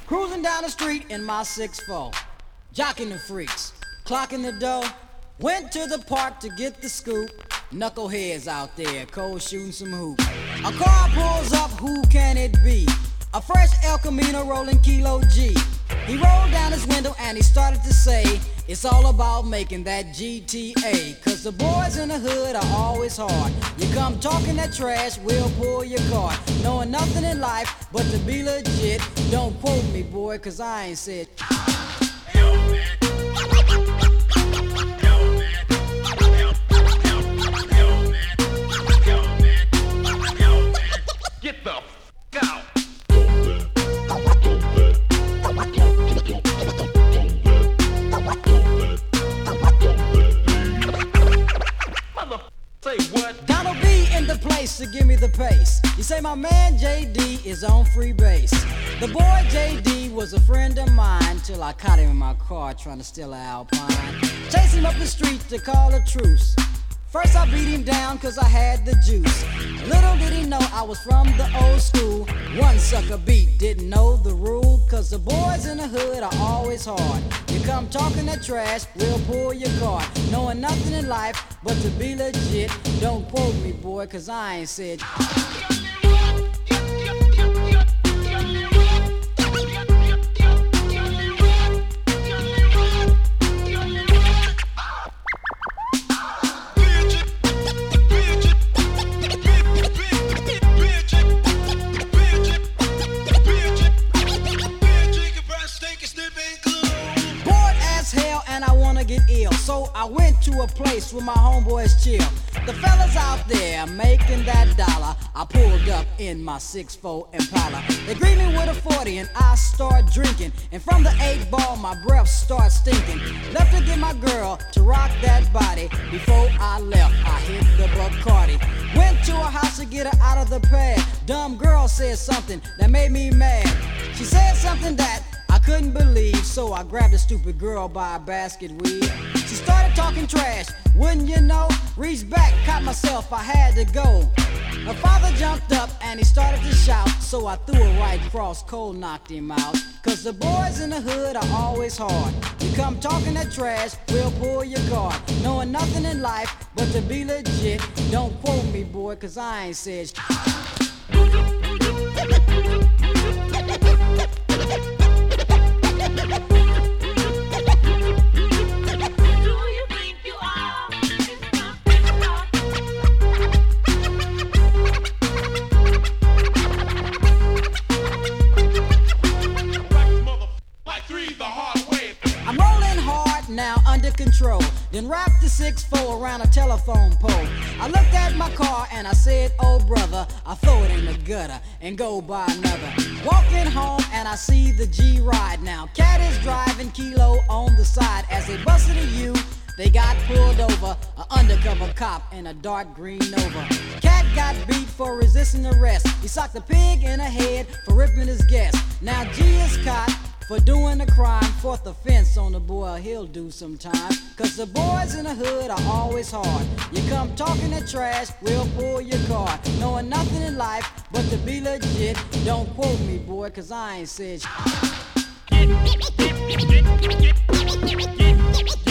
Cruising down the street in my 6'4", jocking the freaks, clocking the dough. Went to the park to get the scoop. Knuckleheads out there, cold shooting some hoops. A car pulls up, who can it be? A fresh El Camino rolling Kilo G. He rolled down his window and he started to say, it's all about making that GTA. Cause the boys in the hood are always hard. You come talking that trash, we'll pull your card. Knowing nothing in life but to be legit. Don't quote me, boy, cause I ain't said. Yo, man. Get the f*** out. Mother say what? Donald B in the place to give me the pace. You say my man JD is on free base. The boy JD was a friend of mine till I caught him in my car trying to steal an Alpine. Chased him up the street to call a truce. First I beat him down cause I had the juice. Little did he know I was from the old school. One sucker beat, didn't know the rule. Cause the boys in the hood are always hard. You come talking that trash, we'll pull your card. Knowing nothing in life but to be legit. Don't quote me, boy, cause I ain't said. So I went to a place where my homeboys chill. The fellas out there making that dollar. I pulled up in my 6'4" Impala. They greet me with a 40 and I start drinking. And from the 8-ball my breath starts stinking. Left to get my girl to rock that body. Before I left I hit the Bacardi. Went to her house to get her out of the pad. Dumb girl said something that made me mad. She said something that I couldn't believe, so I grabbed the stupid girl by a basket weave. She started talking trash, wouldn't you know? Reached back, caught myself, I had to go. Her father jumped up and he started to shout, so I threw her right across, cold knocked him out. Cause the boys in the hood are always hard. You come talking that trash, we'll pull your card. Knowing nothing in life but to be legit. Don't quote me, boy, cause I ain't said control, then wrapped the 6'4" around a telephone pole. I looked at my car and I said, oh brother, I'll throw it in the gutter and go buy another. Walking home and I see the G ride now. Cat is driving, Kilo on the side. As they busted a U, they got pulled over. An undercover cop in a dark green Nova. Cat got beat for resisting arrest. He socked a pig in the head for ripping his guest. Now G is caught for doing a crime. Fourth offense on the boy, he'll do some time. Cause the boys in the hood are always hard. You come talking that trash, we'll pull your card. Knowing nothing in life but to be legit. Don't quote me, boy, cause I ain't said